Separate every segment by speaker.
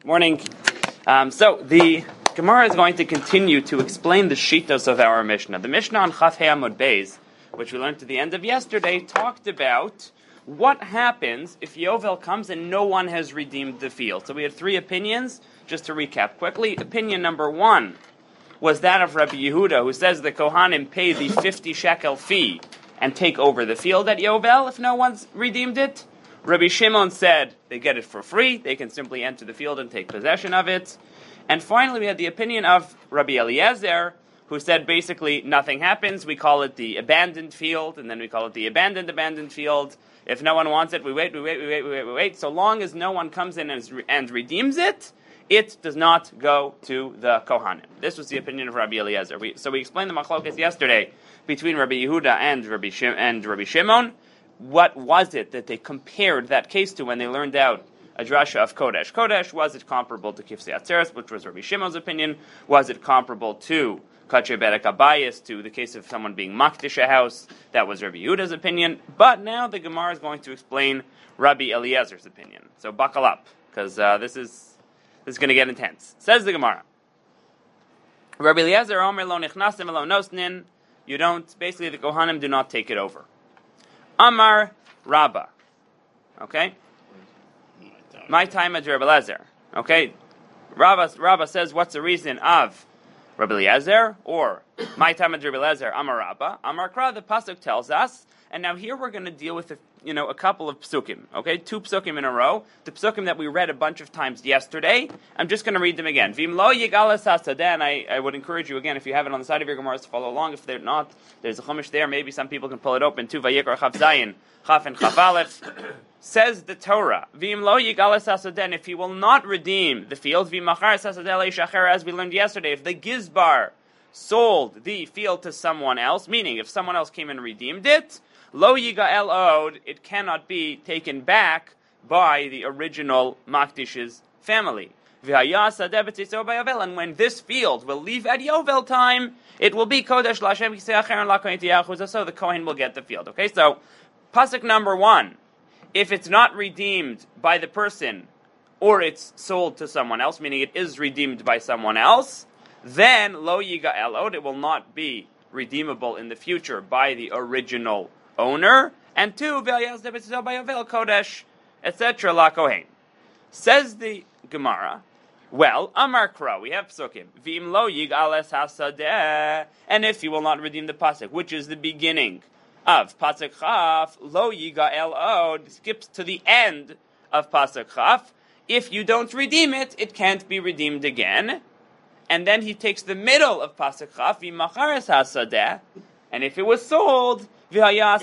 Speaker 1: Morning. So the Gemara is going to continue to explain the shitos of our Mishnah. The Mishnah on Chaf Hei Amud Beis, which we learned at the end of yesterday, talked about what happens if Yovel comes and no one has redeemed the field. So we had three opinions. Just to recap quickly, opinion number one was that of Rabbi Yehuda, who says the Kohanim pay the 50 shekel fee and take over the field at Yovel if no one's redeemed it. Rabbi Shimon said they get it for free, they can simply enter the field and take possession of it. And finally we had the opinion of Rabbi Eliezer, who said basically nothing happens, we call it the abandoned field, and then we call it the abandoned field. If no one wants it, we wait. So long as no one comes in and redeems it, it does not go to the Kohanim. This was the opinion of Rabbi Eliezer. So we explained the machlokas yesterday between Rabbi Yehuda and Rabbi Shimon. What was it that they compared that case to when they learned out a drasha of Kodesh? Kodesh, was it comparable to Kifsei Atzeres, which was Rabbi Shimon's opinion? Was it comparable to Kachay Berek Abayis, to the case of someone being Makdish a house? That was Rabbi Yehuda's opinion. But now the Gemara is going to explain Rabbi Eliezer's opinion. So buckle up, because this is going to get intense. Says the Gemara, Rabbi Eliezer Omer lo nichnasim lo nosnin. You don't, basically the Kohanim do not take it over. Amar Rabba. Okay? My time at Rabbi Eliezer. Okay? Rabba says, what's the reason of Rabbi Eliezer? Or, my time at Rabbi Eliezer, Amar Rabba. Amar Kra, the Pasuk tells us, and now here we're going to deal with a couple of psukim. Okay? Two psukim in a row. The psukim that we read a bunch of times yesterday. I'm just going to read them again. Vim lo yigalas hasadeh, and I would encourage you again, if you have it on the side of your Gemara, to follow along. If they're not, there's a chumash there. Maybe some people can pull it open too. Vayikra Chaf Zayin, Chaf and Chaf Aleph. Says the Torah, Vim lo yigalas hasadeh, if he will not redeem the field, Vim machar hasadeh leishacher, as we learned yesterday, if the Gizbar sold the field to someone else, meaning if someone else came and redeemed it, Lo yigael od, it cannot be taken back by the original Makdish's family. And when this field will leave at Yovel time, it will be Kodesh Lashem Kisei Acher and LaKohen Tiyachu, so the Kohen will get the field. Okay, so pasuk number one, if it's not redeemed by the person, or it's sold to someone else, meaning it is redeemed by someone else, then Lo yigael od, it will not be redeemable in the future by the original owner, and two, Kodesh, etc. La Kohen. Says the Gemara, well, Amar Kra, we have psukim. Vim lo yigales hasadeh, and if you will not redeem the pasuk, which is the beginning of pasuk Chaf, lo yigael od, skips to the end of pasuk Chaf. If you don't redeem it, it can't be redeemed again. And then he takes the middle of pasuk Chaf, vim machares hasadeh, and if it was sold, and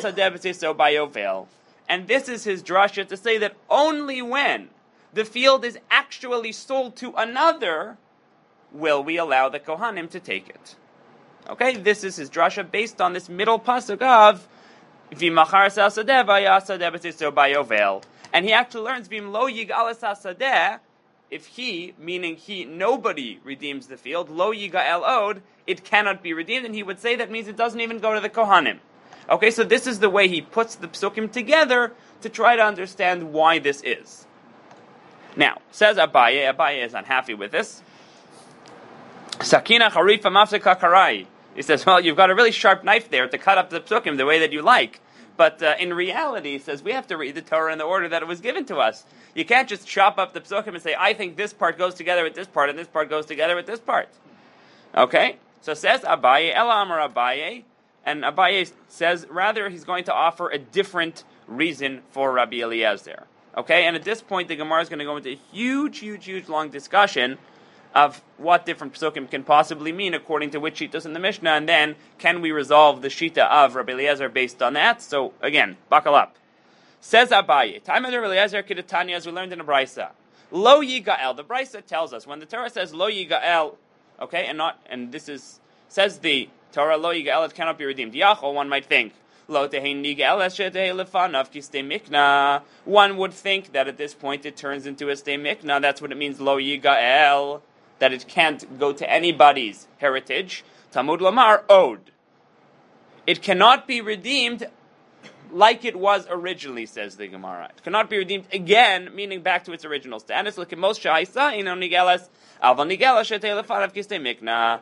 Speaker 1: this is his drasha to say that only when the field is actually sold to another will we allow the Kohanim to take it. Okay, this is his drasha based on this middle pasuk of V'machar sasadeh v'yasadeh b'tziso b'yovel. And he actually learns V'im lo yigalas hasadeh, if he, meaning nobody redeems the field, lo yigael od, it cannot be redeemed, and he would say that means it doesn't even go to the Kohanim. Okay, so this is the way he puts the psukim together to try to understand why this is. Now, says Abaye is unhappy with this. Sakina charifa mafseka karai. He says, well, you've got a really sharp knife there to cut up the psukim the way that you like. But in reality, he says, we have to read the Torah in the order that it was given to us. You can't just chop up the psukim and say, I think this part goes together with this part, and this part goes together with this part. Okay? So says Abaye, Ela Amar Abaye, and Abaye says, rather, he's going to offer a different reason for Rabbi Eliezer. Okay, and at this point, the Gemara is going to go into a huge, long discussion of what different psukim can possibly mean according to which shitas in the Mishnah, and then can we resolve the shita of Rabbi Eliezer based on that? So again, buckle up. Says Abaye, time of Rabbi Eliezer Kidatanya, as we learned in the Brisa, Lo Yigael. The Brisa tells us when the Torah says Lo Yigael, okay, and this is says the Torah Lo Yigael, it cannot be redeemed. Yachol, one might think. Lo tehein nigel eshetei lefanav ki stei mikna. One would think that at this point it turns into a stei mikna. That's what it means, Lo Yigael, that it can't go to anybody's heritage. Tamud Lamar Od. It cannot be redeemed like it was originally, says the Gemara. It cannot be redeemed again, meaning back to its original status. Look at most shaisa, nigelas, alva nigelas shetelefarav kiste mikna.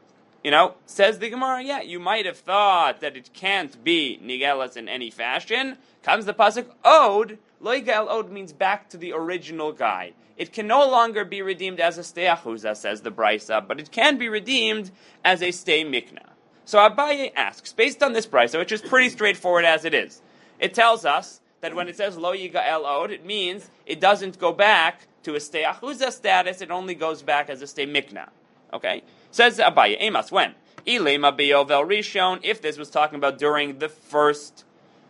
Speaker 1: Says the Gemara, yeah, you might have thought that it can't be nigelas in any fashion. Comes the pasuk, od, lo yigael od means back to the original guy. It can no longer be redeemed as a stei achuza, says the Brisa, but it can be redeemed as a stei mikna. So Abaye asks, based on this brisa, which is pretty straightforward as it is, it tells us that when it says lo yigael od, it means it doesn't go back to a stei achuza status, it only goes back as a stei mikna. Okay? Says Abaye, Emas, when? Ilema beyovel rishon, if this was talking about during the first,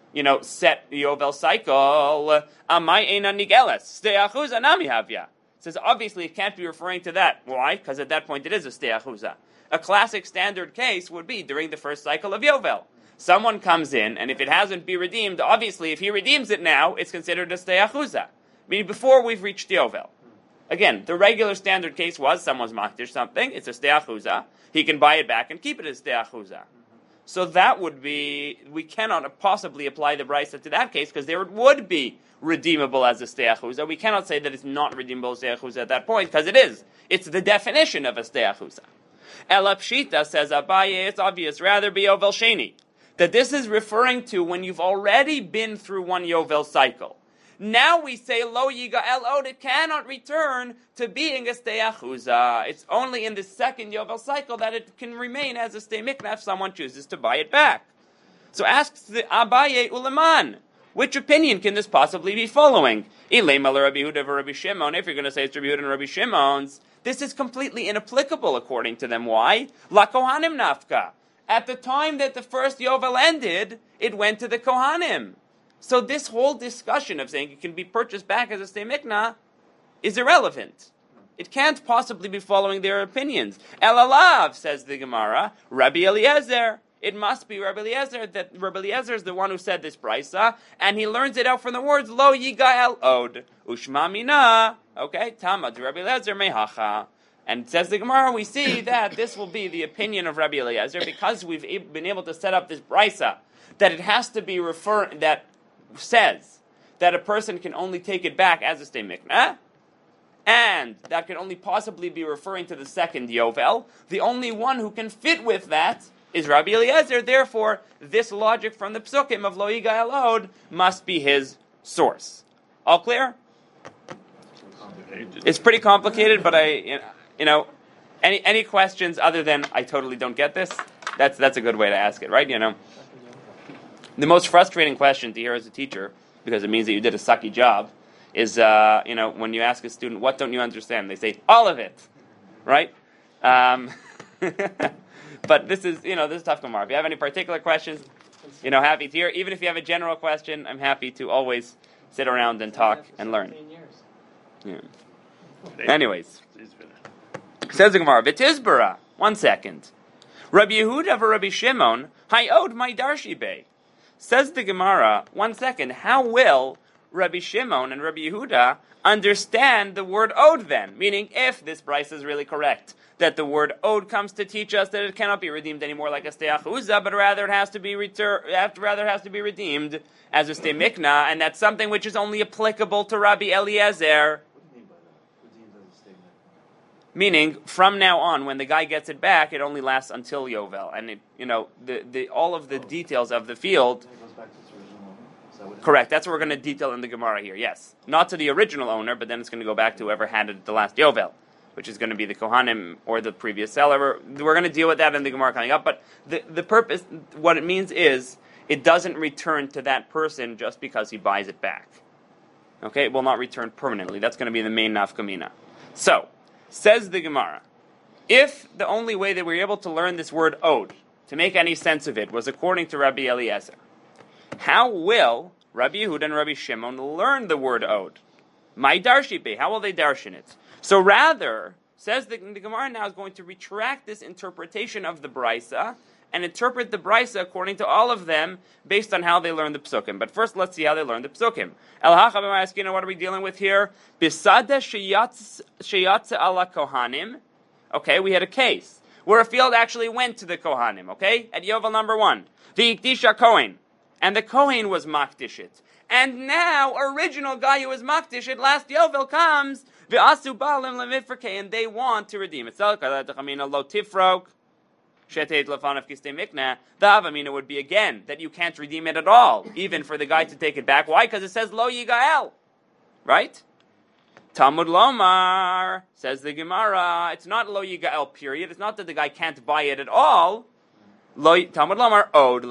Speaker 1: set yovel cycle, amai ena nigeles, stei achuza nami havya. Says obviously it can't be referring to that. Why? Because at that point it is a stei achuza. A classic standard case would be during the first cycle of Yovel. Someone comes in, and if it hasn't been redeemed, obviously if he redeems it now, it's considered a stei achuza. Meaning before we've reached Yovel. Again, the regular standard case was someone's makdish something, it's a stei achuza. He can buy it back and keep it as stei achuza. So that would be, we cannot possibly apply the brisa to that case because there it would be redeemable as a stei achuza. We cannot say that it's not redeemable as stei achuza at that point because it is. It's the definition of a stei achuza. Ela Pshita, says Abaye, it's obvious, rather be Yovel Sheni. That this is referring to when you've already been through one Yovel cycle. Now we say, Lo Yigael Od, it cannot return to being a stei achuza. It's only in the second Yovel cycle that it can remain as a stei mikna if someone chooses to buy it back. So asks the Abaye Uleman, which opinion can this possibly be following? Ilema Rabbi Yehuda Rabbi Shimon, if you're going to say it's Rabbi Yehuda and Rabbi Shimon's, this is completely inapplicable according to them. Why? La Kohanim nafka. At the time that the first Yovel ended, it went to the Kohanim. So this whole discussion of saying it can be purchased back as a stei mikna is irrelevant. It can't possibly be following their opinions. Elalav, says the Gemara, Rabbi Eliezer. It must be Rabbi Eliezer, that Rabbi Eliezer is the one who said this brisa, and he learns it out from the words, Lo yigael od, ushma mina. Okay, Tamad, Rabbi Eliezer mehacha. And says the Gemara, we see that this will be the opinion of Rabbi Eliezer, because we've been able to set up this brisa, that it has to be that says that a person can only take it back as a stei mikna, and that can only possibly be referring to the second Yovel. The only one who can fit with that is Rabbi Eliezer. Therefore, this logic from the psukim of Lo Yigael Od must be his source. All clear? It's pretty complicated, but any questions other than I totally don't get this? That's a good way to ask it, right? The most frustrating question to hear as a teacher, because it means that you did a sucky job, is when you ask a student, what don't you understand? They say, all of it, right? But this is tough Gemara. If you have any particular questions, happy to hear. Even if you have a general question, I'm happy to always sit around and talk and learn. Yeah. Anyways, says the Gemara, V'tizbara, 1 second. Rabbi Yehuda v'Rabbi Shimon, hayod my darshi bey. Says the Gemara, 1 second, how will Rabbi Shimon and Rabbi Yehuda understand the word od then? Meaning, if this brisa is really correct, that the word od comes to teach us that it cannot be redeemed anymore like a stei achuza, but rather it has to be redeemed as a stei mikna, and that's something which is only applicable to Rabbi Eliezer.
Speaker 2: What do you mean by that? Redeemed as a stei mikna?
Speaker 1: Meaning, from now on, when the guy gets it back, it only lasts until Yovel, and all of the details of the field.
Speaker 2: It goes back to its original owner? Is that what it
Speaker 1: Correct. That's what we're going to detail in the Gemara here. Yes, not to the original owner, but then it's going to go back to whoever had it at the last Yovel, which is going to be the Kohanim or the previous seller. We're going to deal with that in the Gemara coming up. But the purpose, what it means is, it doesn't return to that person just because he buys it back. Okay, it will not return permanently. That's going to be the main nafkamina. So, says the Gemara, if the only way that we were able to learn this word od, to make any sense of it, was according to Rabbi Eliezer, how will Rabbi Yehuda and Rabbi Shimon learn the word od? My darshipe, how will they darshan it? So rather, says the Gemara now is going to retract this interpretation of the brisa and interpret the brisa according to all of them based on how they learn the psukim. But first, let's see how they learn the psukim. El hacha b'ma'askina, what are we dealing with here? Bisada sheyatze ala kohanim. Okay, we had a case where a field actually went to the kohanim. Okay, at Yovel number 1, the ikdisha kohen, and the Kohen was makdish it. And now, original guy who was makdish it, last Yovel comes, v'asu ba'alim lemifrkei, and they want to redeem it. Lo tifrok, sheteit lefanav kistei mikna. The Havamina would be again that you can't redeem it at all, even for the guy to take it back. Why? Because it says lo yigael, right? Talmud Lomar, says the Gemara, it's not lo yigael, period. It's not that the guy can't buy it at all. Talmud Lomar, od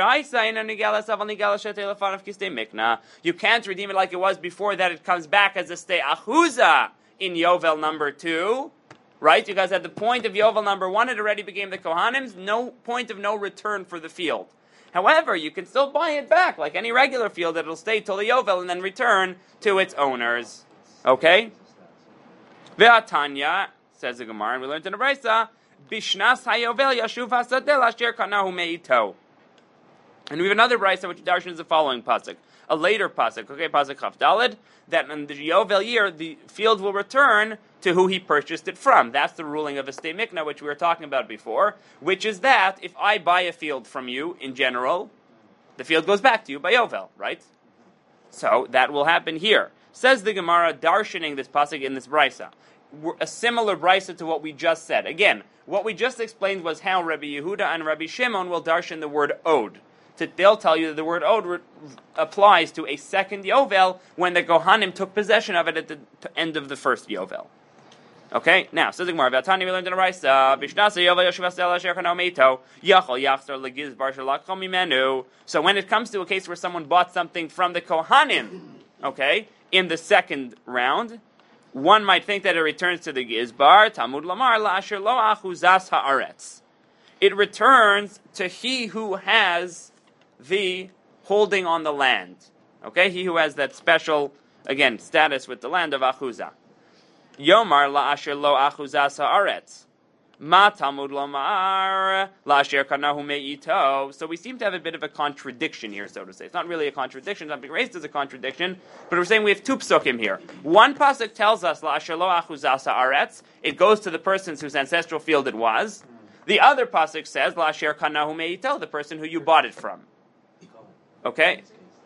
Speaker 1: you can't redeem it like it was before that. It comes back as a stay achuza in Yovel number 2, right? Because at the point of Yovel number 1, it already became the Kohanim's. No point of no return for the field. However, you can still buy it back like any regular field. It'll stay till the Yovel and then return to its owners. Okay? Ve'atanya, says the Gemara, and we learned in the Brisa, Bishnas hayovel yashuv hasadeh asher kanahu meito. And we have another brisa which darshan is the following pasuk, a later pasuk, okay, pasuk Chaf Daled, that in the Yovel year the field will return to who he purchased it from. That's the ruling of a stay mikna, which we were talking about before, which is that if I buy a field from you in general, the field goes back to you by Yovel, right? So that will happen here. Says the Gemara, darshaning this pasuk in this brisa, a similar brisa to what we just said. Again, what we just explained was how Rabbi Yehuda and Rabbi Shimon will darshan the word od. They'll tell you that the word od applies to a second Yovel when the Kohanim took possession of it at the end of the first Yovel. Okay, now, says the Gemara, V'atani we learned in a brisa, Bishnasa Yovel Yoshuv Asel Asher Kano Meito, Yachol Yachzor Legiz Bar Shalachol Mimenu. So when it comes to a case where someone bought something from the Kohanim, okay, in the second round, one might think that it returns to the Gizbar, Talmud Lamar, La'asher Lo Achuzas Ha'aretz. It returns to he who has the holding on the land. Okay, he who has that special, again, status with the land of Achuza. Yomar La'asher Lo Achuzas Ha'aretz. Ma Talmud Lomar La'asher Kanahu Me'ito. So we seem to have a bit of a contradiction here, so to say. It's not really a contradiction, it's not being raised as a contradiction, but we're saying we have two psukim here. One pasuk tells us La'asher Lo Achuzas Ha'aretz. It goes to the person whose ancestral field it was. The other pasuk says La'asher Kanahu Me'ito, the person who you bought it from. Okay?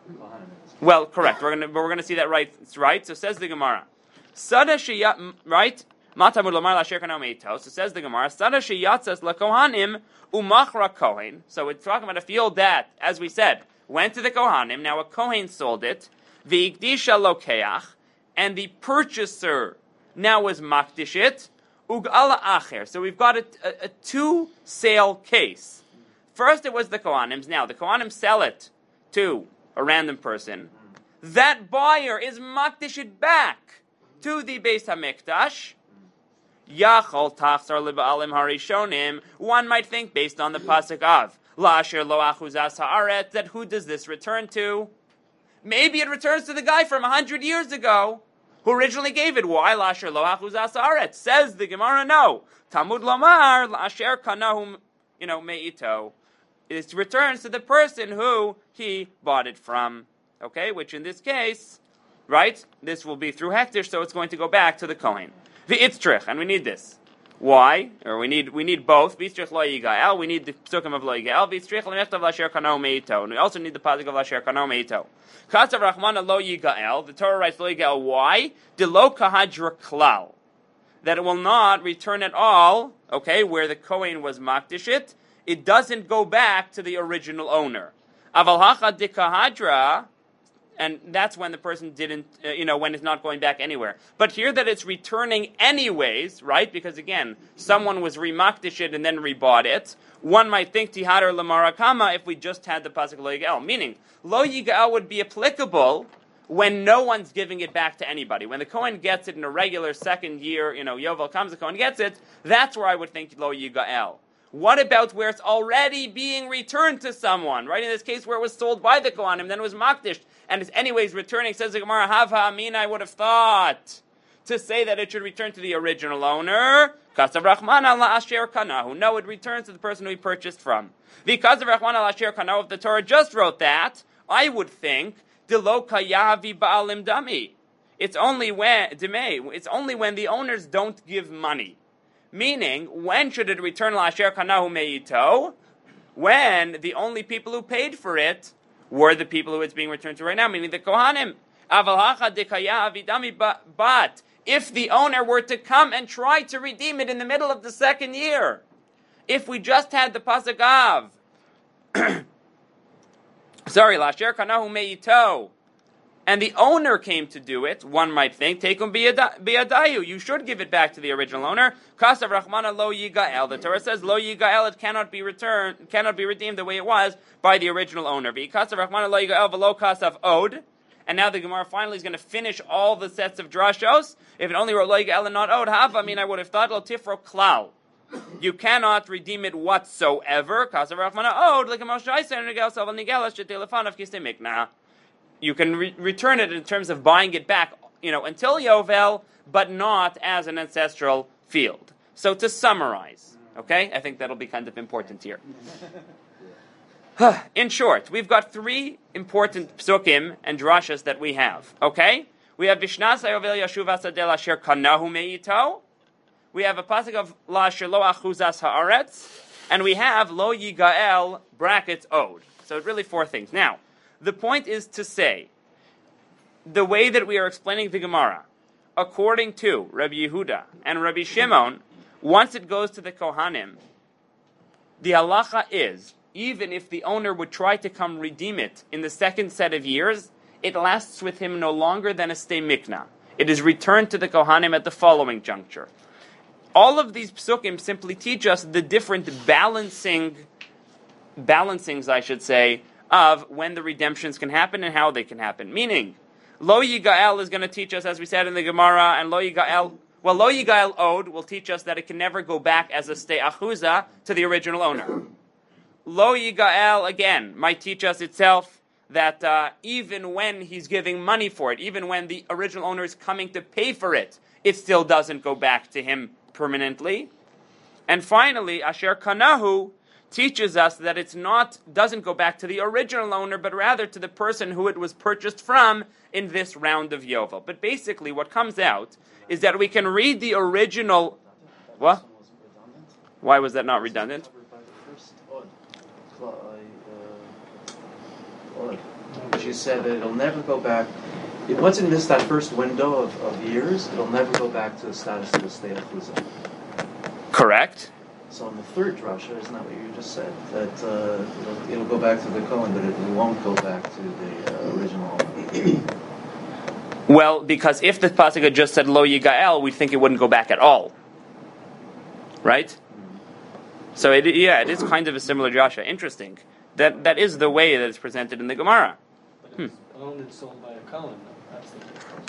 Speaker 1: Well, correct. We're gonna see that right. So says the Gemara. Sada Shiyat, right? Matamud Lamar Lasher Kanahu Me'ito. So says the Gemara. Sada Shiyatzas LaKohanim Umachra Kohen. So we're talking about a field that, as we said, went to the Kohanim. Now a Kohen sold it. V'ikdisha Lokeach, and the purchaser now was makdish it. Ug'ala Acher. So we've got a two-sale case. First it was the Kohanim. Now the Kohanim sell it to a random person. That buyer is makdish it back to the Beis HaMikdash. Yachol tachzar leba'alim harishonim. One might think, based on the pasuk of La'asher lo achuzas ha'aretz, that who does this return to? Maybe it returns to the guy from 100 years ago who originally gave it. Why La'asher lo achuzas ha'aretz? Says the Gemara, no. Talmud Lomar La'asher kanahu me'ito. It returns to the person who he bought it from. Okay, which in this case, right, this will be through hektish, so it's going to go back to the Kohen. V'itztrich, and we need this. Why? Or we need both. V'itztrich lo yigael. We need the psukim of lo yigael. V'itztrich l'mechtav l'asher kano meito. And we also need the pasuk of l'asher kano meito. Katzav Rachmana lo yigael. The Torah writes lo yigael. Why? De lo kahadra klal. That it will not return at all. Okay, where the Kohen was makdish it. It doesn't go back to the original owner. Aval hacha de kahadra. And that's when the person didn't, when it's not going back anywhere. But here that it's returning anyways, right? Because again, someone was remakdish it and then rebought it. One might think tihadar lamarakama if we just had the pasuk lo yigael. Meaning, lo yigael would be applicable when no one's giving it back to anybody. When the Kohen gets it in a regular second year, Yovel comes, the Kohen gets it, that's where I would think lo yigael. What about where it's already being returned to someone, right? In this case where it was sold by the Kohanim, then it was makdish, and it's anyways returning, says the Gemara, Hava Amin, I would have thought to say that it should return to the original owner. Kasav Rachmana la'asher kanahu. No, it returns to the person who he purchased from. Because of Rachmana la'asher kanahu, if the Torah just wrote that, I would think, Delo kayavi ba'alim dami. It's only when the owners don't give money. Meaning, when should it return la'asher kanahu me'ito? When the only people who paid for it were the people who it's being returned to right now, meaning the Kohanim. But if the owner were to come and try to redeem it in the middle of the second year, if we just had the pasuk of, Lasher Kanahu Meito, and the owner came to do it, one might think, Tekum Biadayu, you should give it back to the original owner. Kasav Rahmana Lo Yigael. The Torah says Lo Yigael, it cannot be returned, cannot be redeemed the way it was by the original owner. Kasav Rahmana Lo Yigael Velo Kasav Od. And now the Gemara finally is going to finish all the sets of drashos. If it only wrote Lo Yigael and not Od, Hava, I would have thought Lo Tifro Klal. You cannot redeem it whatsoever. Kasav Rahmana Od, like a Moshe Isa and Nigel Salva Nigelas Shetelefanav Kistemik. Nah. You can return it in terms of buying it back, until Yovel, but not as an ancestral field. So to summarize, okay, I think that'll be kind of important here. In short, we've got three important psukim and drashas that we have. Okay, we have Vishnasa Yovel Yashuv Asadel Asher Kanahu Meito. We have a pasuk of La Shelo Achuzas Haaretz, and we have Lo Yigael brackets Od. So really four things. Now, the point is to say, the way that we are explaining the Gemara, according to Rabbi Yehuda and Rabbi Shimon, once it goes to the Kohanim, the halacha is, even if the owner would try to come redeem it in the second set of years, it lasts with him no longer than a stay mikna. It is returned to the Kohanim at the following juncture. All of these psukim simply teach us the different balancings, I should say, of when the redemptions can happen and how they can happen. Meaning, Lo Yigael is going to teach us, as we said in the Gemara, and Lo Yigael Od will teach us that it can never go back as a stay achuza to the original owner. Lo Yigael, again, might teach us itself that even when he's giving money for it, even when the original owner is coming to pay for it, it still doesn't go back to him permanently. And finally, Asher Kanahu teaches us that doesn't go back to the original owner, but rather to the person who it was purchased from in this round of Yovel. But basically what comes out is that we can read the original... What? Why was that not redundant?
Speaker 2: She said that it'll never go back. Once it missed that first window of years, it'll never go back to the status of the state of Chuzah.
Speaker 1: Correct.
Speaker 2: So in the third drasha, isn't that what you just said? That it'll go back to the Kohen, but it won't go back to the original owner.
Speaker 1: Well, because if the pasuk had just said Lo Yigael, we'd think it wouldn't go back at all. Right? Mm-hmm. So it is kind of a similar drasha. Interesting. That is the way that it's presented in the Gemara.
Speaker 3: But it's owned and sold by a Kohen, though. That's the difference.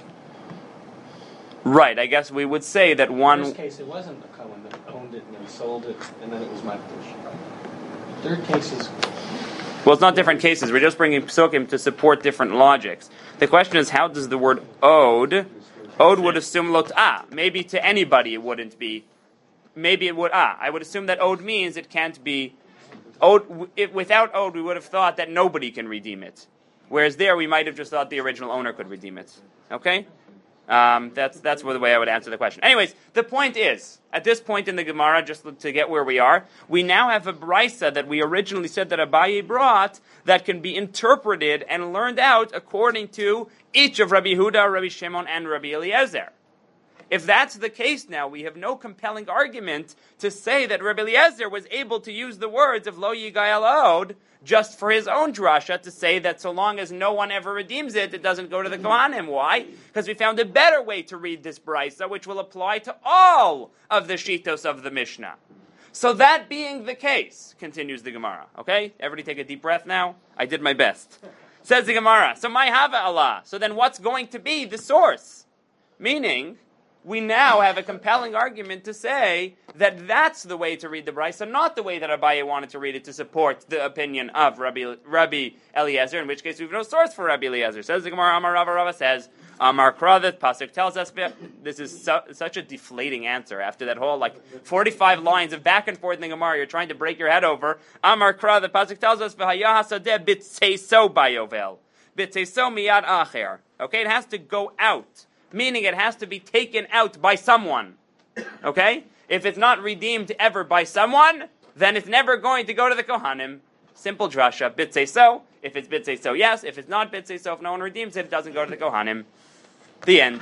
Speaker 1: Right, I guess we would say that one...
Speaker 3: In this case, it wasn't the Kohen that owned it and then sold it, and then it was Makdish. Third case is...
Speaker 1: Well, it's not different cases. We're just bringing psukim to support different logics. The question is, how does the word od would assume lot'ah. Maybe to anybody it wouldn't be. Maybe it would, I would assume that od means it can't be... Without od, we would have thought that nobody can redeem it. Whereas there, we might have just thought the original owner could redeem it. Okay? That's the way I would answer the question. Anyways, the point is, at this point in the Gemara, just to get where we are, we now have a brisa that we originally said that Abaye brought that can be interpreted and learned out according to each of Rabbi Yehuda, Rabbi Shimon, and Rabbi Eliezer. If that's the case now, we have no compelling argument to say that Rabbi Eliezer was able to use the words of Lo Yigael Od just for his own drasha to say that so long as no one ever redeems it, it doesn't go to the Kohanim. Why? Because we found a better way to read this brisa, which will apply to all of the shitos of the Mishnah. So that being the case, continues the Gemara. Okay? Everybody take a deep breath now. I did my best. Says the Gemara, so my hava Allah. So then what's going to be the source? Meaning, we now have a compelling argument to say that that's the way to read the brisa, not the way that Abaye wanted to read it to support the opinion of Rabbi Eliezer, in which case we have no source for Rabbi Eliezer. Says the Gemara, Amar Rava says, Amar Kravet, Pasuk tells us, this is such a deflating answer after that whole 45 lines of back and forth in the Gemara you're trying to break your head over. Amar Kravet, Pasuk tells us, V'haya hasadeh bitzeiso bayovel. Bitzeiso miyad acher. Okay, it has to go out. Meaning it has to be taken out by someone. Okay? If it's not redeemed ever by someone, then it's never going to go to the Kohanim. Simple drasha. Bitzeiso. If it's Bitsei So, yes. If it's not Bitsei So, if no one redeems it, it doesn't go to the Kohanim. The end.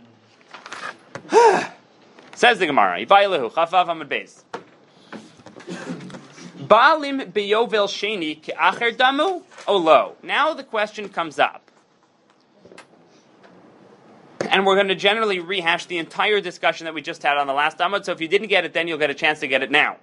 Speaker 1: Says the Gemara, Ibailahu, Chafav Amud Beis. Baalim beyovel sheni ke'acher damu olo. Now the question comes up. And we're going to generally rehash the entire discussion that we just had on the last Amud, so if you didn't get it then, you'll get a chance to get it now.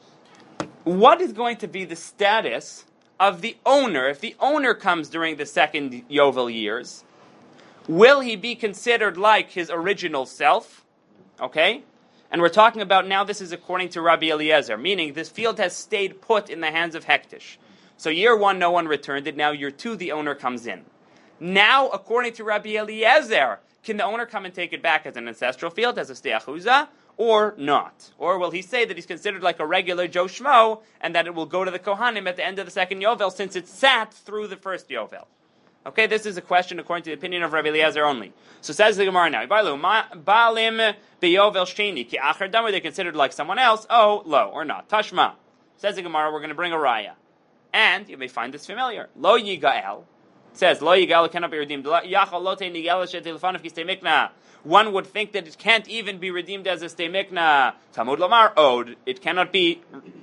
Speaker 1: What is going to be the status of the owner? If the owner comes during the second Yovel years, will he be considered like his original self? Okay? And we're talking about now this is according to Rabbi Eliezer, meaning this field has stayed put in the hands of Hektish. So year 1, no one returned it. Now year 2, the owner comes in. Now, according to Rabbi Eliezer, can the owner come and take it back as an ancestral field, as a stei achuzah, or not? Or will he say that he's considered like a regular Joe Schmo, and that it will go to the Kohanim at the end of the second Yovel, since it sat through the first Yovel? Okay, this is a question according to the opinion of Rabbi Eliezer only. So says the Gemara now, Baalim beyovel sheni ki acher damu, they're considered like someone else, oh, lo, or not. Tashma. Says the Gemara, we're going to bring a raya. And you may find this familiar. Lo yigael. It says, lo yigael cannot be redeemed. Yachal lo te nigel shetilfanav ki stei mikna. One would think that it can't even be redeemed as a stei mikna. Talmud lomar od. It cannot be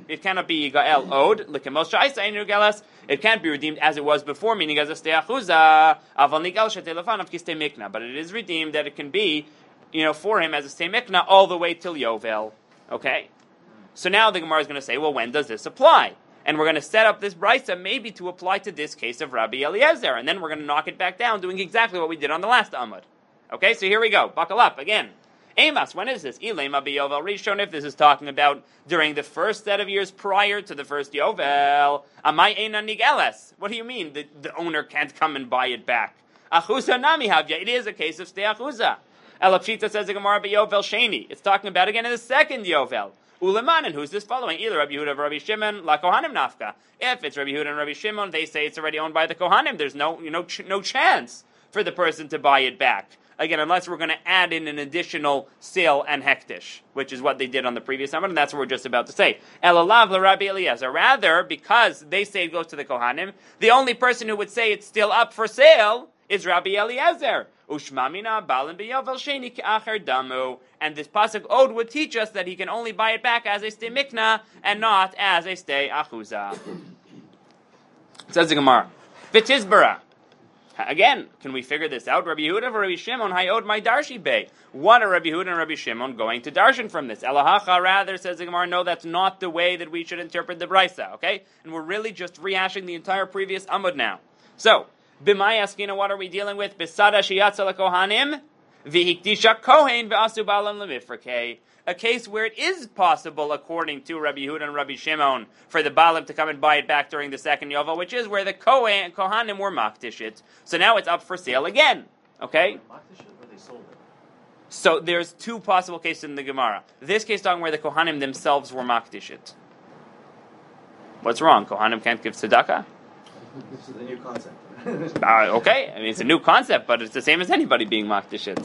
Speaker 1: yigael od. L'kemos sha'isa ein yigalas. It can't be redeemed as it was before, meaning as a stei achuzah. Aval nigel shetilfanav ki stei mikna. But it is redeemed that it can be, for him as a stei mikna all the way till Yovel. Okay? So now the Gemara is going to say, well, when does this apply? And we're going to set up this brisa maybe to apply to this case of Rabbi Eliezer, and then we're going to knock it back down, doing exactly what we did on the last Amud. Okay, so here we go. Buckle up again. Amos, when is this? Ilema biyovel rishon. If this is talking about during the first set of years prior to the first Yovel, amai eina nigeles. What do you mean the owner can't come and buy it back? Achusa nami havya. It is a case of stei achusa. Elapshita says the Gemara biyovel sheni. It's talking about again in the second Yovel. Uleman, and who's this following? Either Rabbi Yehuda or Rabbi Shimon, la Kohanim nafka. If it's Rabbi Yehuda and Rabbi Shimon, they say it's already owned by the Kohanim. There's no chance for the person to buy it back. Again, unless we're going to add in an additional sale and hektish, which is what they did on the previous Amud, and that's what we're just about to say. Elalav la Rabbi Eliezer. Rather, because they say it goes to the Kohanim, the only person who would say it's still up for sale is Rabbi Eliezer. Ushmamina balim biyovel sheni ke'acher damu. And this pasuk Od would teach us that he can only buy it back as a stei mikna and not as a stei achuzah. Says the Gemara, V'tizbara. Again, can we figure this out? Rabbi Yehuda or Rabbi Shimon hayod my darshi bay. What are Rabbi Yehuda and Rabbi Shimon going to darshan from this? Elahacha, rather, says the Gemara, no, that's not the way that we should interpret the brisa. Okay, and we're really just rehashing the entire previous Amud now. So, b'may askina, what are we dealing with? Besada sheyatza lekohanim. V'hiktisha kohen v'asu balam lemifrakei. A case where it is possible, according to Rabbi Yehuda and Rabbi Shimon, for the balam to come and buy it back during the second Yovel, which is where the kohanim were makdish it. So now it's up for sale again. Okay?
Speaker 2: Makdish it or they sold it?
Speaker 1: So there's two possible cases in the Gemara. This case talking where the kohanim themselves were makdish it. What's wrong? Kohanim can't give tzedakah?
Speaker 2: This is a new concept.
Speaker 1: Okay, I mean it's a new concept, but it's the same as anybody being makdish.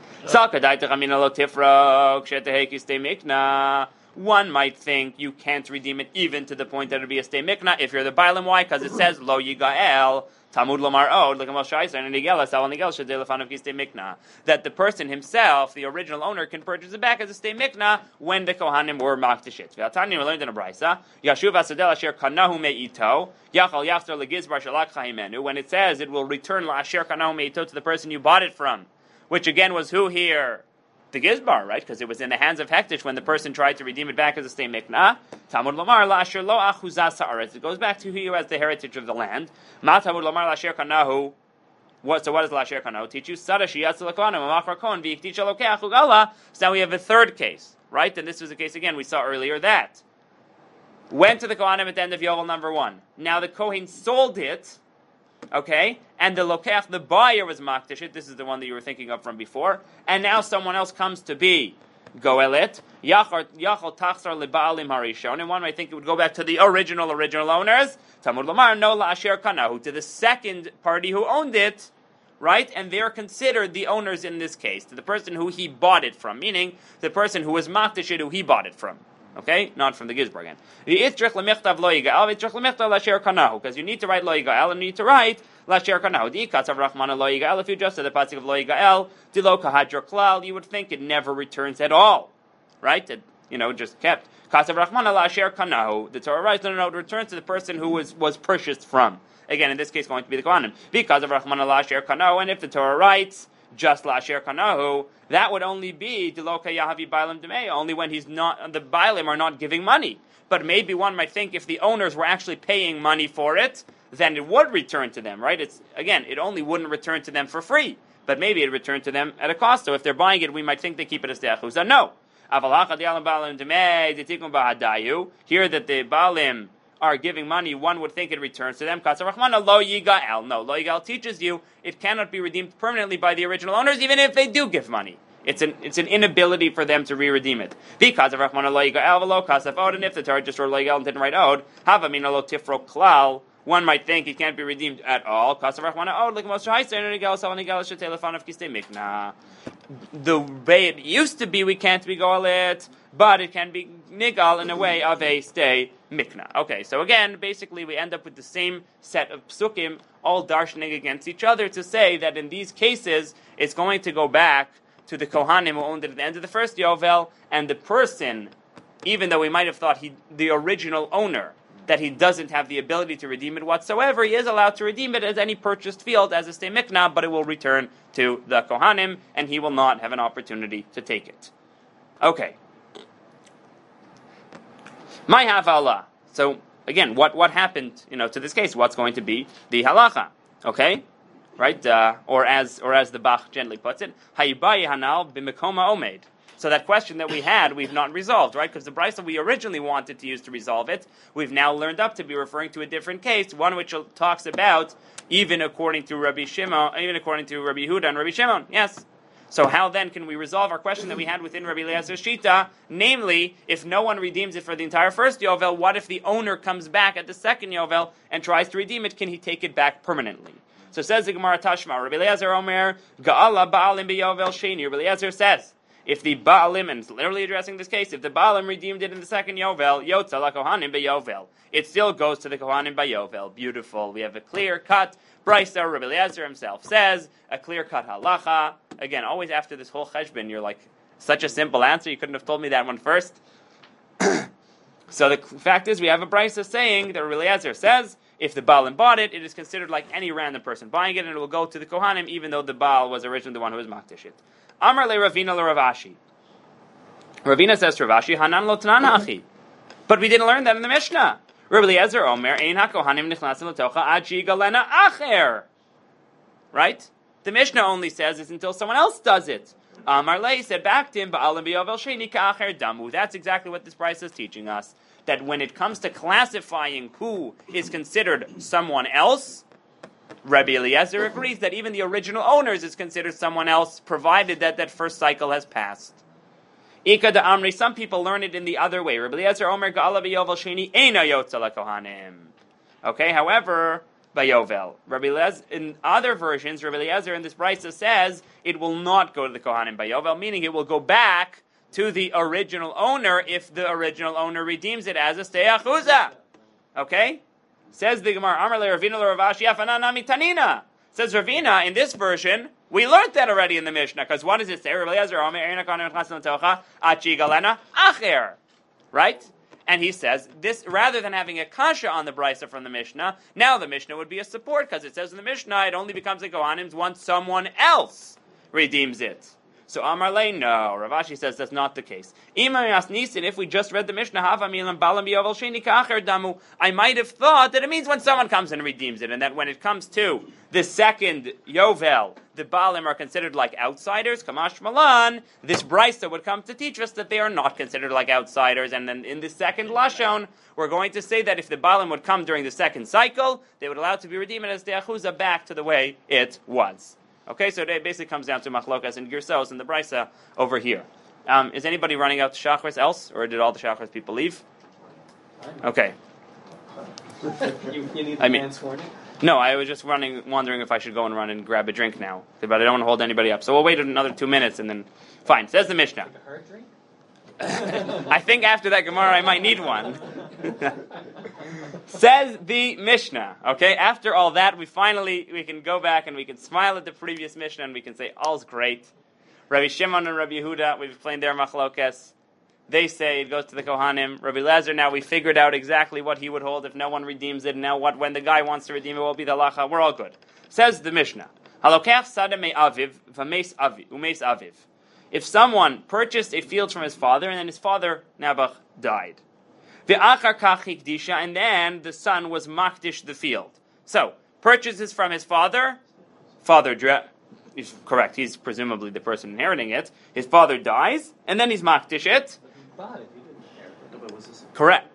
Speaker 1: One might think you can't redeem it even to the point that it would be a stei mikna if you're the bailam. Why? Because it says lo yigael Talmud lomar od that the person himself, the original owner, can purchase it back as a stei mikna when the kohanim were makdishit. We learned in a brisa yashuv asadel asher kanahu meito yachal yachzer legizbar shalak chaimenu. When it says it will return la asher kanahu meito to the person you bought it from, which again was who here? The Gizbar, right? Because it was in the hands of Hektish when the person tried to redeem it back as a stei mikna. Talmud lomar la asher lo achuzas haaretz. It goes back to who has the heritage of the land. Ma Talmud lomar la asher kanahu. So what does la asher kanahu teach you? Sada shiyatz lekohanim amachar kohen v'yiktich alokei achugala. So now we have a third case, right? And this was the case again we saw earlier that went to the kohanim at the end of Yovel number 1. Now the kohen sold it. Okay, and the lokeach, the buyer, was makdishit. This is the one that you were thinking of from before. And now someone else comes to be goelit. Yachol tachzar lebaalim harishon. And one might think it would go back to the original owners. Talmud lomar no la asher kanahu, to the second party who owned it, right? And they're considered the owners in this case, to the person who he bought it from, meaning the person who was makdishit who he bought it from. Okay, not from the Gizbar again. Because you need to write lo yigael and you need to write lasher kanahu. If you just said the pasuk of lo yigael, dilo kahadr klal, you would think it never returns at all, right? It, just kept. Kasav rachmana lasher kanahu. The Torah writes, no, it returns to the person who was purchased from. Again, in this case, going to be the Kohanim. Because of rachmana lasher kanahu, and if the Torah writes just lasher kanahu, that would only be diloka yahavi bailam demei, only when the bailim are not giving money. But maybe one might think if the owners were actually paying money for it, then it would return to them, right? It only wouldn't return to them for free, but maybe it returned to them at a cost. So if they're buying it, we might think they keep it as de'achuza. No. Here that the baalim are giving money, one would think it returns to them. No, lo yigael teaches you it cannot be redeemed permanently by the original owners, even if they do give money. It's an inability for them to re-redeem it. Because of Rahman lo yigael v'lo kasaf od, and if the Torah just wrote lo yigael and didn't write od, hava mina lo tifro klal, one might think it can't be redeemed at all. Kasaf Rahman od, like most the way it used to be, we can't be goalit, but it can be nigal in a way of a stay mikna. Okay, so again, basically we end up with the same set of psukim, all darshaning against each other to say that in these cases, it's going to go back to the Kohanim who owned it at the end of the first Yovel, and the person, even though we might have thought the original owner, that he doesn't have the ability to redeem it whatsoever, he is allowed to redeem it as any purchased field, as a stay mikna, but it will return to the Kohanim, and he will not have an opportunity to take it. Okay. My havala. So, again, what happened, to this case? What's going to be the halacha? Okay? Right? Or as the Bach gently puts it, hayibayi hanal b'mekoma omed. So that question that we had, we've not resolved, right? Because the brisa we originally wanted to use to resolve it, we've now learned up to be referring to a different case, one which talks about even according to Rabbi Yehuda and Rabbi Shimon. Yes. So how then can we resolve our question that we had within Rabbi Eliezer's Shita? Namely, if no one redeems it for the entire first Yovel, what if the owner comes back at the second Yovel and tries to redeem it? Can he take it back permanently? So says the Gemara Tashma, Rabbi Eliezer Omer, Ga'ala Ba'alim B'Yovel Sheni. Rabbi Eliezer says, if the Baalim, and it's literally addressing this case, if the Baalim redeemed it in the second Yovel, Yotza la Kohanim B'Yovel, it still goes to the Kohanim B'Yovel. Beautiful. We have a clear-cut brisa. Rabbi Eliezer himself says, a clear-cut halacha. Again, always after this whole cheshbon, you're like, such a simple answer, you couldn't have told me that one first. So the fact is, we have a brisa saying that Rabbi Eliezer says, if the Baalim bought it, it is considered like any random person buying it, and it will go to the Kohanim, even though the Baal was originally the one who was makdish it. Amar le Ravina le Ravashi. Ravina says to Ravashi, Hanan lo tanana achi. But we didn't learn that in the Mishnah. Rabbi Eliezer Omer, Ein ha-Kohanim nichnasim l'tocha ad shigalena acher. Right? The Mishnah only says it's until someone else does it. Amar le said back to him, Ba'alim b'yovel sheni ka'acher damu. That's exactly what this brisa is teaching us. That when it comes to classifying who is considered someone else, Rabbi Eliezer agrees that even the original owners is considered someone else, provided that first cycle has passed. Ika da Amri, some people learn it in the other way. Rabbi Eliezer Omer Ga'ala b'Yovel Sheni Eina Yotza LaKohanim. Okay, however, b'Yovel. Rabbi Eliezer, in other versions, Rabbi Eliezer in this brisa says it will not go to the Kohanim b'Yovel, meaning it will go back to the original owner if the original owner redeems it as a stei achuza. Okay? Says the Gemara, Amar le Ravina le Ravashi Afanan Nami Tanina. Says Ravina, in this version, we learned that already in the Mishnah, because what does it say? Right? And he says, this, rather than having a kasha on the brisa from the Mishnah, now the Mishnah would be a support, because it says in the Mishnah, it only becomes a Kohanim once someone else redeems it. So Amar le, no. Ravashi says that's not the case. If we just read the Mishnah, I might have thought that it means when someone comes and redeems it, and that when it comes to the second Yovel, the Baalim are considered like outsiders. Kamash Malan, this brisa would come to teach us that they are not considered like outsiders, and then in the second Lashon, we're going to say that if the Baalim would come during the second cycle, they would allow it to be redeemed as the Achuzah back to the way it was. Okay, so it basically comes down to machlokas and girsos and the brisa over here. Is anybody running out to Shachris else, or did all the Shachris people leave? Okay.
Speaker 3: You need the man's warning?
Speaker 1: No, I was just wondering if I should go and run and grab a drink now, but I don't want to hold anybody up. So we'll wait another 2 minutes and then, fine. Says the Mishnah.
Speaker 3: Like a hard drink?
Speaker 1: I think after that Gemara I might need one. Says the Mishnah. Okay, after all that, we can go back and we can smile at the previous Mishnah and we can say all's great. Rabbi Shimon and Rabbi Yehuda, we've explained their machlokes. They say it goes to the Kohanim. Rabbi Lezer, now we figured out exactly what he would hold if no one redeems it. Now when the guy wants to redeem it, will be the halacha. We're all good. Says the Mishnah. Halokech sadeh me aviv v'meis aviv. If someone purchased a field from his father and then his father Nabach died, ve'achar kach hikdisha, and then the son was makdish the field. So purchases from his father. He's correct. He's presumably the person inheriting it. His father dies, and then he's makdish it.
Speaker 3: He bought it. He didn't inherit it.
Speaker 1: Correct.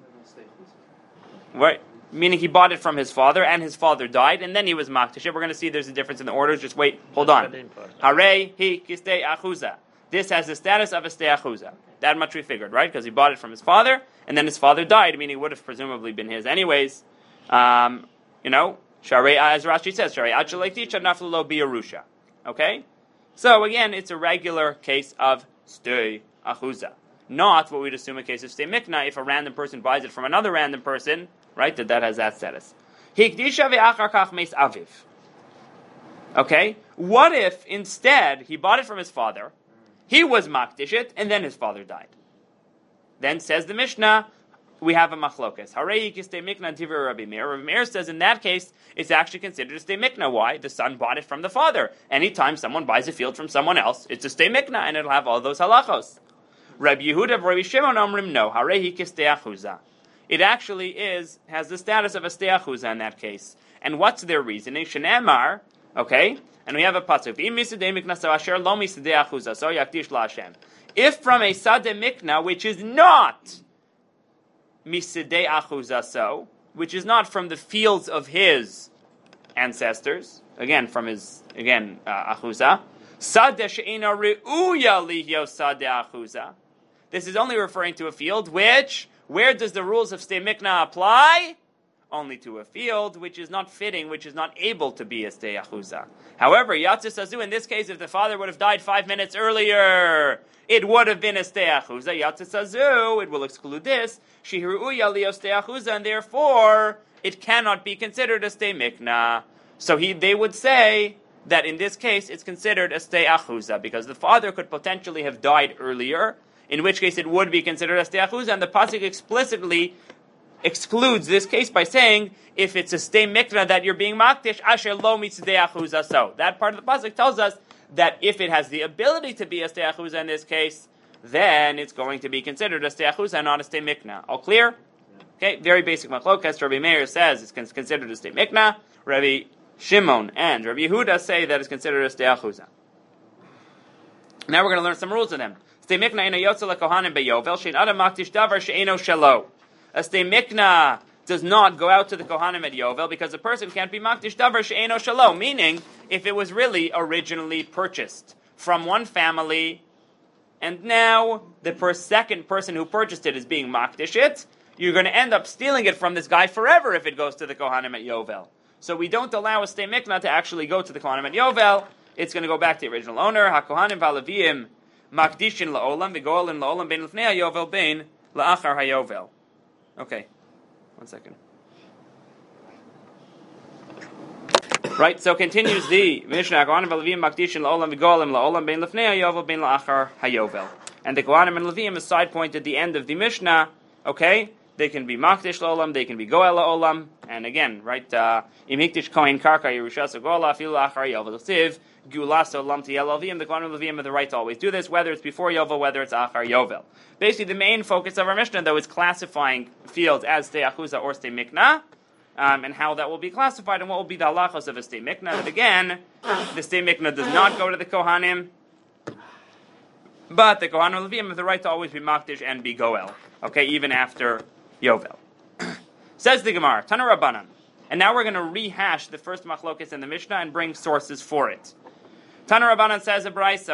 Speaker 1: Right. Meaning he bought it from his father, and his father died, and then he was makdish it. We're going to see there's a difference in the orders. Just wait. Hold on. Hare hi kistei achuza. This has the status of a stei achuza. That much we figured, right? Because he bought it from his father, and then his father died, meaning it would have presumably been his anyways. Sharei, as Rashi says, Sharei achaletisha naflo biyarusha. Okay? So again, it's a regular case of stei achuza. Not what we'd assume a case of stei mikna if a random person buys it from another random person, right? That has that status. Hikdisha ve'achar kach meis aviv. Okay? What if instead he bought it from his father, he was makdish it, and then his father died? Then says the Mishnah, we have a machlokes. Harei kistei mikna tivir Rabbi Meir. Rabbi Meir says in that case, it's actually considered a stei mikna. Why? The son bought it from the father. Anytime someone buys a field from someone else, it's a stei mikna, and it'll have all those halachos. Rabbi Yehuda and Rabbi Shimon omrim no. Harei kistei achuza. It actually has the status of a stei achuza in that case. And what's their reasoning? Shenemar, okay, and we have a pasuk. If from a sadeh mikna, which is not misidei achuza, so which is not from the fields of his ancestors, again from his achuza, sadeh she'ena reuya lihyo sadeh achuza. This is only referring to a field where does the rules of stei mikna apply? Only to a field which is not fitting, which is not able to be a stei achuza. However, yatzis azu, in this case, if the father would have died 5 minutes earlier, it would have been a stei achuza. Yatzis azu, it will exclude this. Shihiruya lio stei achuza, and therefore it cannot be considered a stei mikna. So they would say that in this case it's considered a stei achuza because the father could potentially have died earlier, in which case it would be considered a stei achuza, and the pasuk explicitly excludes this case by saying if it's a stei mikna that you're being makdish, asher lo mitzidei achuza. So that part of the pasuk tells us that if it has the ability to be a stei achuza in this case, then it's going to be considered a stei achuza and not a stei mikna. All clear? Okay, very basic machlokas. Rabbi Meir says it's considered a stei mikna. Rabbi Shimon and Rabbi Yehuda say that it's considered a stei achuza. Now we're going to learn some rules of them. Stei mikna ina yotza lekohanim beyovel shein adam makdish davar she'eno shelo. A stei mikna does not go out to the Kohanim at Yovel because a person can't be makdish davar she'eno shelo, meaning if it was really originally purchased from one family and now the second person who purchased it is being makdish it, you're going to end up stealing it from this guy forever if it goes to the Kohanim at Yovel. So we don't allow a stei mikna to actually go to the Kohanim at Yovel. It's going to go back to the original owner. HaKohanim v'Alevim makdishin la'olam v'go'olin la'olam bein l'fnei hayovel bein la'achar hayovel. Okay, 1 second. Right, so continues the Mishnah. Kohanim v'Levim makdishin la'olam v'go'olim la'olam bein l'fnei hayovel bein la'achar hayovel. And the Kohanim and Levim is side point at the end of the Mishnah. Okay, they can be makdish la'olam, they can be go'el la'olam. And again, right, im hikdish kohen karka yerushas go'ala afilu la'achar hayovel tiv gulaso lam tiyel Levim. The Kohanim and Levim have the right to always do this, whether it's before Yovel, whether it's achar Yovel. Basically, the main focus of our Mishnah, though, is classifying fields as stei achuza or stei mikna, and how that will be classified, and what will be the halachos of a stei mikna. But again, the stei mikna does not go to the Kohanim, but the Kohanim and Levim have the right to always be makdish and be goel, okay, even after Yovel. Says the Gemara, Tana Rabbanan. And now we're going to rehash the first machlokes in the Mishnah and bring sources for it. Tana Rabbanan says a brayso,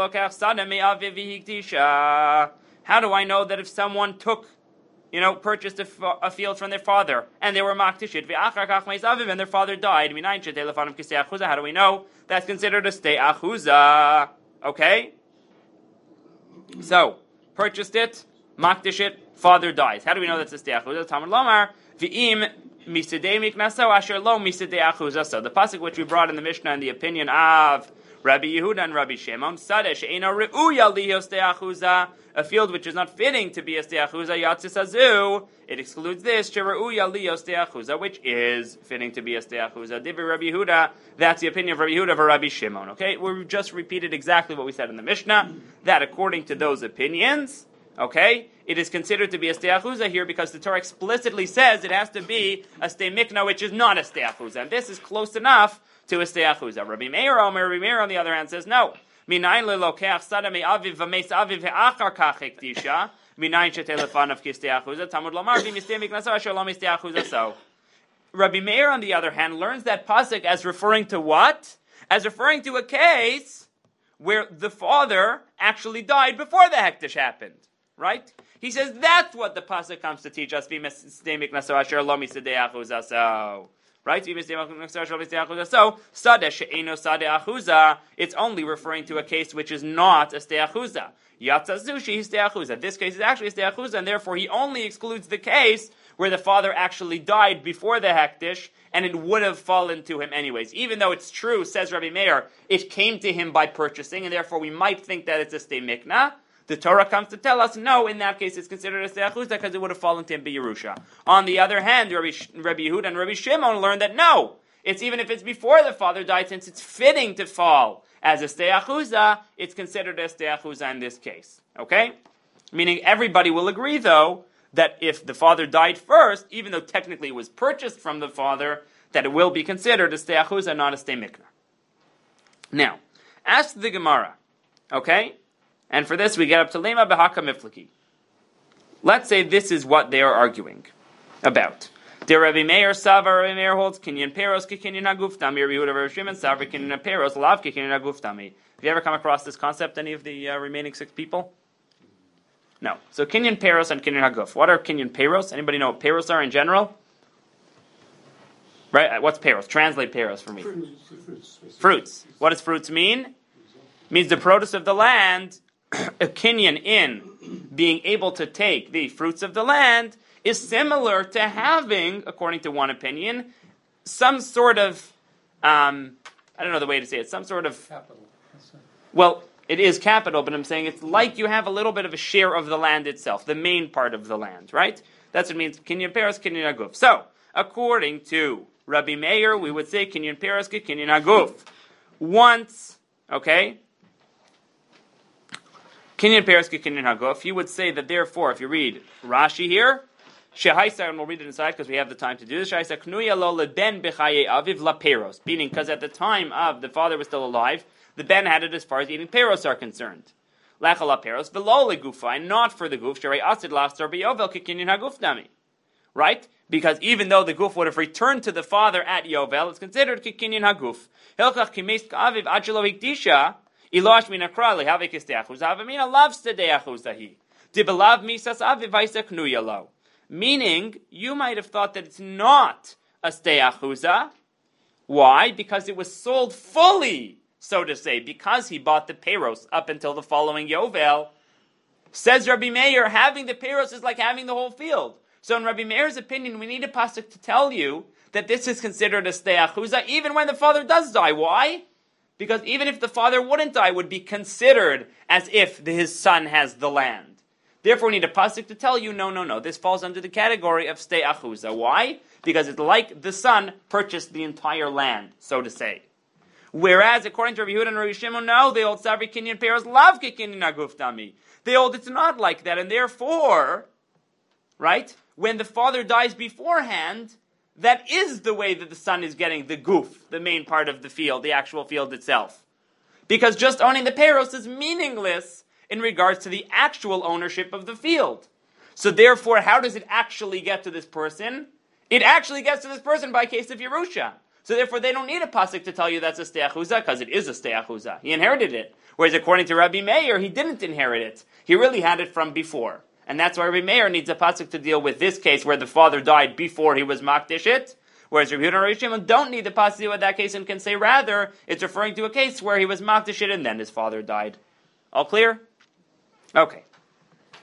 Speaker 1: how do I know that if someone purchased a field from their father and they were makdishit and their father died, how do we know that's considered a stei achuza? Okay? So, purchased it, makdish it, father dies. How do we know that's a stei achuza? Talmud Lomar, v'im misidei miknaso asher lo misidei achuza. So the pasuk which we brought in the Mishnah in the opinion of Rabbi Yehuda and Rabbi Shimon, Sadeh she'ena re'uya liho stei achuza, a field which is not fitting to be a stei achuza, yatzis azu, it excludes this, she're'uya liho stei achuza, which is fitting to be a stei achuza. Divrei Rabbi Yehuda, that's the opinion of Rabbi Yehuda for Rabbi Shimon. Okay, we just repeated exactly what we said in the Mishnah, that according to those opinions, okay, it is considered to be a stei achuza here because the Torah explicitly says it has to be a stei mikna, which is not a stei achuza, and this is close enough to a stei achuza. Rabbi Meir, Rabbi Meir on the other hand says no. Minayin lelokeach sada me'aviv v'meis aviv ve'achar kach hektisha. Minayin shetelefanav ki stei achuza. Talmud lomar v'mistei miknaso asher lo mistei achuza. So Rabbi Meir on the other hand learns that pasuk as referring to what? As referring to a case where the father actually died before the hektish happened. Right? He says that's what the pasuk comes to teach us. V'mistei miknaso asher lo mistei achuza. So right? So, sadeh she'eno sadeh achuza, it's only referring to a case which is not a stei achuza. Yatzazu shehi stei achuza. This case is actually a stei achuza, and therefore he only excludes the case where the father actually died before the hektish, and it would have fallen to him anyways. Even though it's true, says Rabbi Meir, it came to him by purchasing, and therefore we might think that it's a stei mikna. The Torah comes to tell us, no, in that case it's considered a stei achuza because it would have fallen to him b'Yerusha. On the other hand, Rabbi Yehuda and Rabbi Shimon learned that no, it's even if it's before the father died, since it's fitting to fall as a stei achuza, it's considered a stei achuza in this case. Okay? Meaning everybody will agree, though, that if the father died first, even though technically it was purchased from the father, that it will be considered a stei achuza, not a stei mikna. Now, ask the Gemara, okay? And for this, we get up to Lema Behaka Mifliki. Let's say this is what they are arguing about. The Rabbi Meir Savar, Rabbi Meir holds Kinyan Peros, Kinyan Haguftami, Rabbi Yehuda, Rabbi Shimon Savar, Kinyan Peros, Lav, Kinyan Haguftami. Have you ever come across this concept, any of the remaining 6 people? No. So Kinyan Peros and Kinyan Haguf. What are Kinyan Peros? Anybody know what Peros are in general? Right? What's Peros? Translate Peros for me. Fruits. What does fruits mean? It means the produce of the land. A kinyan in being able to take the fruits of the land is similar to having, according to one opinion, some sort of, I don't know the way to say it, some sort of capital. Well, it is capital, but I'm saying it's like you have a little bit of a share of the land itself, the main part of the land, right? That's what it means, kinyan peros, kinyan haguf. So, according to Rabbi Meir, we would say kinyan peros, kinyan haguf. Once, okay, Kinyan Peres Kinyan Haguf, you would say that therefore, if you read Rashi here, Shehaisa, and we'll read it inside because we have the time to do this, Shehaisa Knuya lo leben bechaye aviv la peros, meaning because at the time of the father was still alive, the ben had it as far as eating peros are concerned. Lacha la peros, velo legufa, and not for the guf, Sherei asid lachsar beyovel Kinyan Haguf dami. Right? Because even though the guf would have returned to the father at Yovel, it's considered Kinyan Haguf. Hilchach kimes k'aviv achelo hikdisha, Ilosh mina krali have stei achuza v'mina lav stei achuzahi. Dibelav misas aviv v'isa knuya lo. Meaning, you might have thought that it's not a stei achuza. Why? Because it was sold fully, so to say, because he bought the peros up until the following Yovel. Says Rabbi Meir, having the peros is like having the whole field. So in Rabbi Meir's opinion, we need a pasuk to tell you that this is considered a stei achuza even when the father does die. Why? Because even if the father wouldn't die, it would be considered as if his son has the land. Therefore, we need a pasuk to tell you, no, this falls under the category of stei achuza. Why? Because it's like the son purchased the entire land, so to say. Whereas, according to Rabbi Yehuda and Rabbi Shimon, no, they hold Savri Kinyan Peros Lavke Kinyan Haguf Dami. They hold it's not like that, and therefore, right, when the father dies beforehand, that is the way that the son is getting the guf, the main part of the field, the actual field itself. Because just owning the peros is meaningless in regards to the actual ownership of the field. So therefore, how does it actually get to this person? It actually gets to this person by case of Yerusha. So therefore, they don't need a pasuk to tell you that's a stei achuza, because it is a stei achuza. He inherited it. Whereas according to Rabbi Meir, he didn't inherit it. He really had it from before. And that's why Rabbi Meir needs a pasuk to deal with this case where the father died before he was makdish it. Whereas Rabbi Yehuda and Rabbi Shimon don't need the pasuk to deal with that case and can say rather it's referring to a case where he was makdish it and then his father died. All clear? Okay.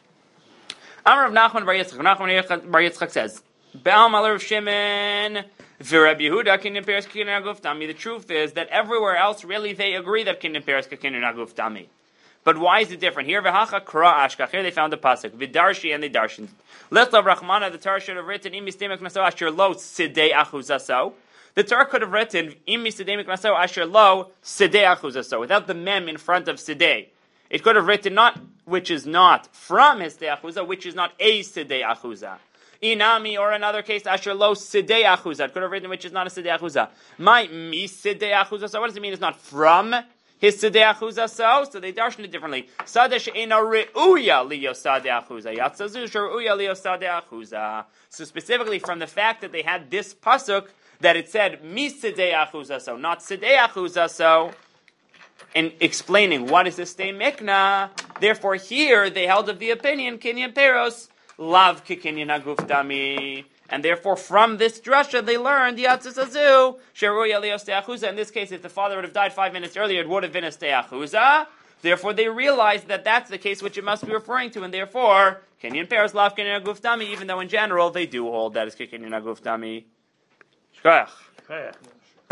Speaker 1: Amar of Nachman Bar Yitzchak. Nachman Bar Yitzchak says, Be'al Maler of Shimon, V'Reb Yehuda Kinyan Peres Kinyan Aguf Dami. The truth is that everywhere else, really, they agree that Kinyan Peres Kinyan Aguf Dami. But why is it different? Here, V'Hacha Kra Ashkach. Here they found the pasuk. V'Darshi and they darshan. Lechlav Rachmana, the Torah should have written, Im Mistemek Naso Asher Lo Sidei Achuzaso. The Torah could have written, Im Mistemek Naso Asher Lo Sidei Achuzaso, without the mem in front of Sidei. It could have written not, which is not from his Sidei Achuza, which is not a Sidei Achuza. Inami, or another case, Asher Lo Sidei Achuza. It could have written, which is not a Sidei Achuza. My Mi Sidei Achuza. So what does it mean? It's not from his Sidei Achuza, so they darshan it differently. Sadesh ena reuya liyo Sadei Achuza. Yatzazu reuya liyo Sadei Achuza. So specifically from the fact that they had this pasuk, that it said, mi Sidei Achuza, so not Sidei Achuza, so, in explaining what is this Stei Mikna, therefore here they held of the opinion, Kinyan Peros, lav ki Kinyan Aguf Dami. And therefore, from this drasha, they learned Yatzazazu Sheruya Leo Stei Achuza. In this case, if the father would have died 5 minutes earlier, it would have been a Stei Achuza. Therefore, they realized that that's the case which it must be referring to, and therefore, Kinyan Peres Lav Kinyan Aguf Dami. Even though in general they do hold that is Kinyan Aguf Dami. Shkoyach.